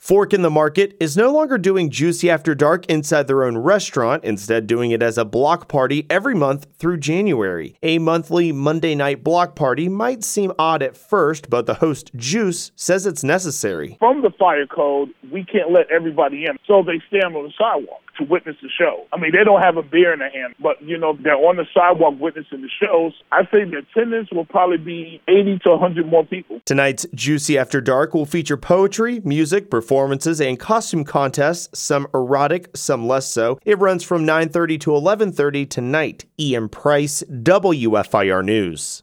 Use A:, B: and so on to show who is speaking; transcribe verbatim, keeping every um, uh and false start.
A: Fork in the Market is no longer doing Juicy After Dark inside their own restaurant, instead doing it as a block party every month through January. A monthly Monday night block party might seem odd at first, but the host, Juice, says it's necessary.
B: From the fire code, we can't let everybody in, so they stand on the sidewalk to witness the show. I mean, they don't have a beer in their hand, but, you know, they're on the sidewalk witnessing the shows. I say the attendance will probably be eighty to one hundred more people.
A: Tonight's Juicy After Dark will feature poetry, music, performances, and costume contests, some erotic, some less so. It runs from nine thirty to eleven thirty tonight. Ian Price, W F I R News.